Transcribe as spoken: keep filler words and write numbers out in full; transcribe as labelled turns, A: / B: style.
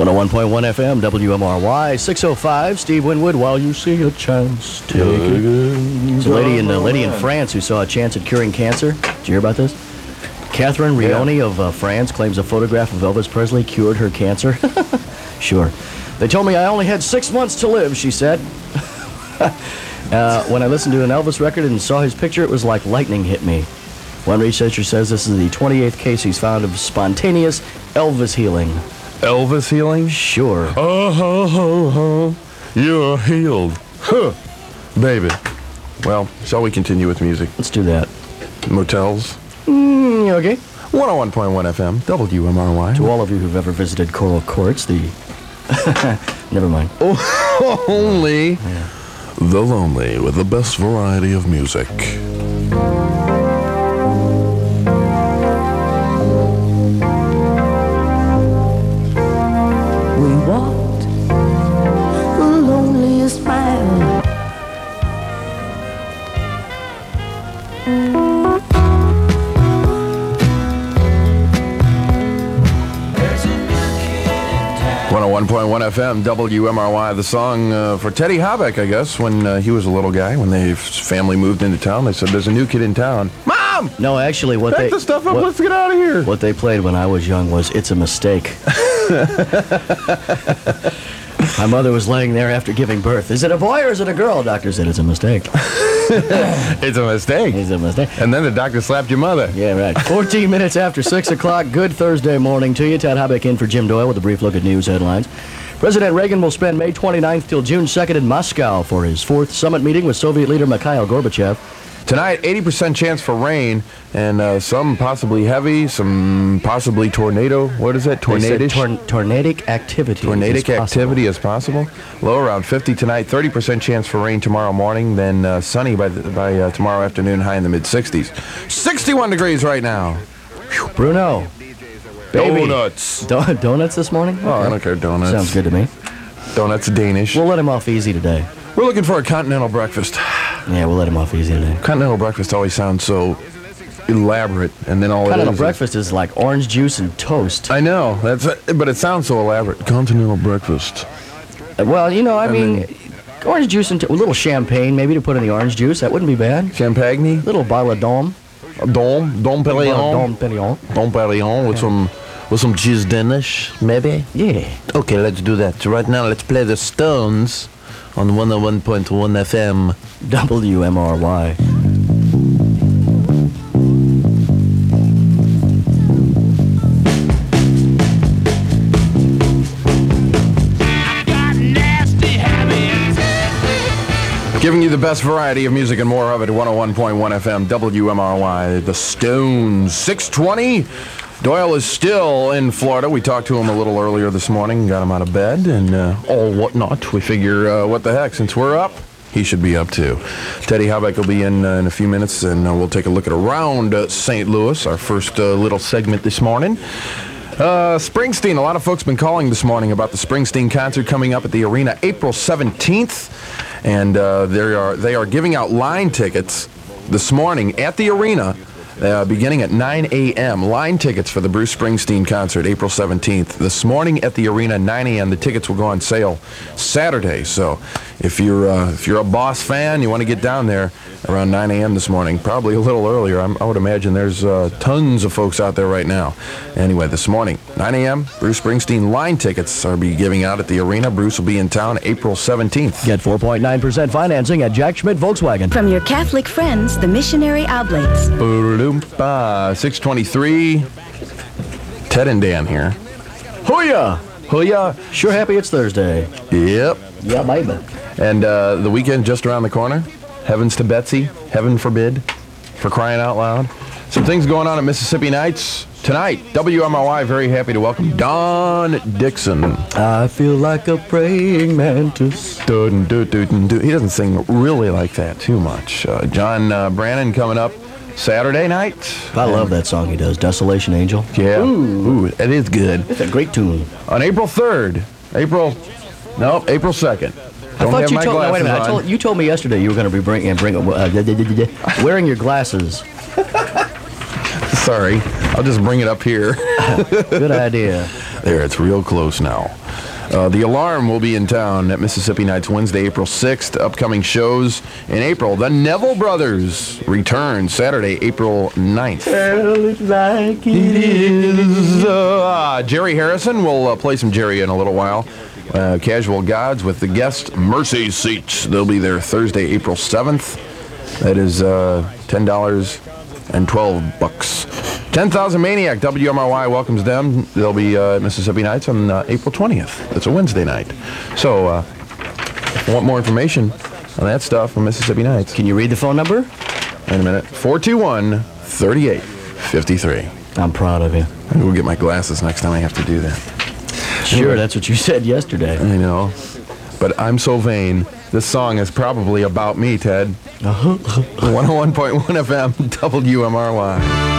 A: one oh one point one F M, W M R Y, six oh five, Steve Winwood, while you see a chance, take it. There's a lady in, a lady in France who saw a chance at curing cancer. Did you hear about this? Catherine Rioni yeah. of uh, France claims a photograph of Elvis Presley cured her cancer. Sure. They told me I only had six months to live, she said. uh, when I listened to an Elvis record and saw his picture, it was like lightning hit me. One researcher says this is the twenty-eighth case he's found of spontaneous Elvis healing.
B: Elvis healing?
A: Sure.
B: Oh, ho, ho, ho. You're healed. Huh. Baby. Well, shall we continue with music?
A: Let's do that.
B: Motels?
A: Mm, okay.
B: one oh one point one F M, W M R Y.
A: To all of you who've ever visited Coral Courts, the... Never mind.
B: Oh, only yeah. The Lonely with the best variety of music.
C: We walked the loneliest mile.
B: one oh one point one F M, W M R Y. The song uh, for Teddy Habeck, I guess, when uh, he was a little guy, when they, his family moved into town. They said, there's a new kid in town. Mom!
A: No, actually, what
B: Pack
A: they...
B: the stuff up,
A: what,
B: let's get out of here.
A: What they played when I was young was It's a Mistake. My mother was laying there after giving birth. Is it a boy or is it a girl? Doctor said it's a mistake.
B: It's a mistake.
A: It's a mistake.
B: And then the doctor slapped your mother.
A: Yeah, right. fourteen minutes after six o'clock. Good Thursday morning to you. Ted Habeck in for Jim Doyle with a brief look at news headlines. President Reagan will spend May twenty-ninth till June second in Moscow for his fourth summit meeting with Soviet leader Mikhail Gorbachev.
B: Tonight, eighty percent chance for rain, and uh, some possibly heavy, some possibly tornado. What is that? Tornadic?
A: Tor- tornadic activity.
B: Tornadic is activity is possible. Low around fifty tonight, thirty percent chance for rain tomorrow morning, then uh, sunny by the, by uh, tomorrow afternoon, high in the mid-sixties. sixty-one degrees right now.
A: Whew. Bruno. Baby.
B: Donuts.
A: Do- donuts this morning?
B: Oh, okay. I don't care, donuts.
A: Sounds good to me.
B: Donuts Danish.
A: We'll let him off easy today.
B: We're looking for a continental breakfast.
A: Yeah, we'll let him off easy today.
B: Continental breakfast always sounds so elaborate, and then all
A: Continental
B: it is
A: breakfast is like orange juice and toast.
B: I know, that's but it sounds so elaborate. Continental breakfast.
A: Well, you know, I, I mean,
B: mean,
A: orange juice and t- a little champagne maybe to put in the orange juice. That wouldn't be bad.
B: Champagne?
A: Little bottle of Dom.
B: Dom? Dom Perignon?
A: Dom Perignon.
B: Dom Perignon with some with some cheese Danish, maybe?
A: Yeah.
B: Okay, let's do that. Right now, let's play the Stones on one oh one point one F M.
A: W M R Y.
B: Giving you the best variety of music and more of it at one oh one point one F M, W M R Y. The Stones. six twenty. Doyle is still in Florida. We talked to him a little earlier this morning, got him out of bed, and uh, all whatnot. We figure, uh, what the heck, since we're up, he should be up too. Teddy Habeck will be in uh, in a few minutes, and uh, we'll take a look at Around uh, Saint Louis, our first uh, little segment this morning. Uh, Springsteen, a lot of folks been calling this morning about the Springsteen concert coming up at the arena April seventeenth, and uh, they are they are giving out line tickets this morning at the arena. Uh, beginning at nine a.m. Line tickets for the Bruce Springsteen concert, April seventeenth. This morning at the arena, nine a.m. The tickets will go on sale Saturday. So if you're uh, if you're a Boss fan, you want to get down there around nine a.m. this morning, probably a little earlier. I'm, I would imagine there's uh, tons of folks out there right now. Anyway, this morning, nine a.m., Bruce Springsteen line tickets are be giving out at the arena. Bruce will be in town April seventeenth.
A: Get four point nine percent financing at Jack Schmidt Volkswagen.
D: From your Catholic friends, the Missionary Oblates.
B: Uh, six twenty-three. Ted and Dan here.
A: Hooyah!
B: Hooyah!
A: Sure happy it's Thursday.
B: Yep.
A: Yeah, baby.
B: And uh, the weekend just around the corner. Heavens to Betsy. Heaven forbid. For crying out loud. Some things going on at Mississippi Nights. Tonight, W M R Y very happy to welcome Don Dixon.
A: I feel like a praying mantis.
B: Do, do, do, do. He doesn't sing really like that too much. Uh, John uh, Brannon coming up Saturday night.
A: I love that song he does, Desolation Angel.
B: Yeah. Ooh, Ooh it is good.
A: It's a great tune.
B: On April third. April, nope, April second.
A: I
B: Don't
A: thought
B: have
A: you
B: my
A: told. No, wait a minute.
B: glasses
A: I told, you told me yesterday you were going to be bringing, bring, uh, wearing your glasses.
B: Sorry, I'll just bring it up here.
A: Good idea.
B: There, it's real close now. Uh, the Alarm will be in town at Mississippi Nights Wednesday, April sixth. Upcoming shows in April. The Neville Brothers return Saturday, April ninth.
A: Tell it like
B: It is. Uh, Jerry Harrison will uh, play some Jerry in a little while. Uh, Casual Gods with the guest Mercy Seats. They'll be there Thursday, April seventh. That is uh, ten dollars and twelve bucks. ten thousand Maniac, W M R Y welcomes them. They'll be uh, at Mississippi Nights on uh, April twentieth. That's a Wednesday night. So, uh, if you want more information on that stuff from Mississippi Nights,
A: Can you read the phone number?
B: wait a minute, four two one, three eight five three.
A: I'm proud of you.
B: I'm going to get my glasses next time I have to do that.
A: Sure, that's what you said yesterday.
B: I know, but I'm so vain. This song is probably about me, Ted. one oh one point one F M, W M R Y.